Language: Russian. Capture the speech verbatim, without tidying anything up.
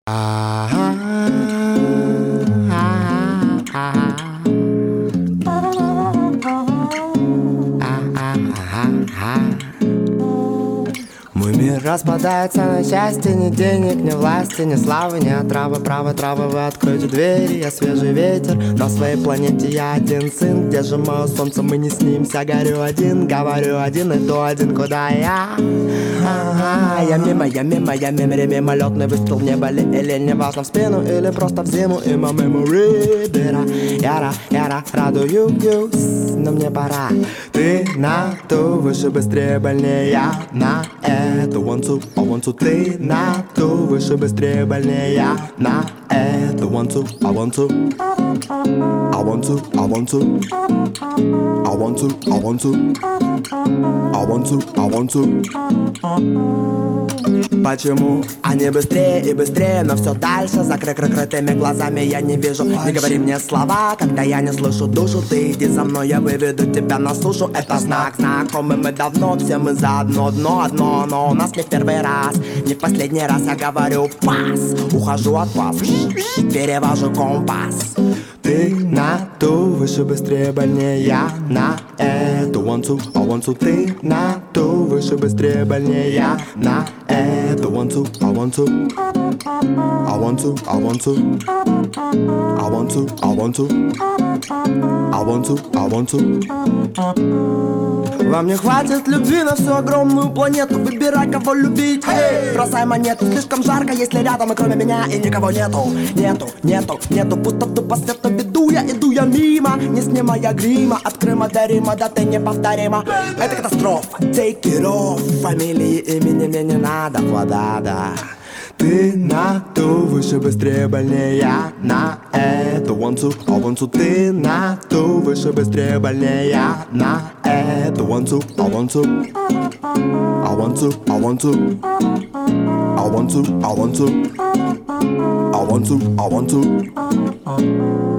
Мой мир распадается на части, ни денег, ни власти, ни славы, ни отравы, правы, травы. Вы откройте двери, я свежий ветер. На своей планете я один сын. Где же мое солнце, мы не снимся. Горю один, говорю один, иду один, куда я? Ага, я мимо, я мимо, я мимо, мимолетный выстрел в небо ли, или не важно в спину, или просто в зиму. И my memory бера, яра, яра, радуюсь, но мне пора. Ты на ту, выше, быстрее, больнее, я на эту. One, two, I want to. Ты на ту, выше, быстрее, больнее, я на эту. One, two, I want to. I want to, I want to. I want to, I want to. I want to, I want to. Почему они быстрее и быстрее, но все дальше? Закрытыми глазами я не вижу. Не говори мне слова, когда я не слышу душу. Ты иди за мной, я выведу тебя на сушу. Это знак, знакомый мы давно, все мы заодно. Дно одно, но у нас не в первый раз, не в последний раз я говорю пас. Ухожу от вас, перевожу компас. Ты на ту, выше, быстрее, больнее, я на эту. One, two, I want to. Ты на ту, выше, быстрее, больнее, я на эту. One, two, I want to. I want to, I want to. I want to, I want to. I want to, I want to. Вам не хватит любви на всю огромную планету. Выбирай, кого любить, эй, бросай монету. Слишком жарко, если рядом и кроме меня и никого нету. Нету, нету, нету пустоту по свету веду я, иду я мимо, не снимая грима. От Крыма до Рима, да ты неповторима. Это катастрофа, take it off. Фамилии, имени мне не надо, вода, да. Ты на ту, выше, быстрее, больнее, я на эту. One, two, I want to. Ты на ту, выше, быстрее, больнее, я на эту. One, two, I want to. I want to, I want to. I want to, I want to. I want to, I want to.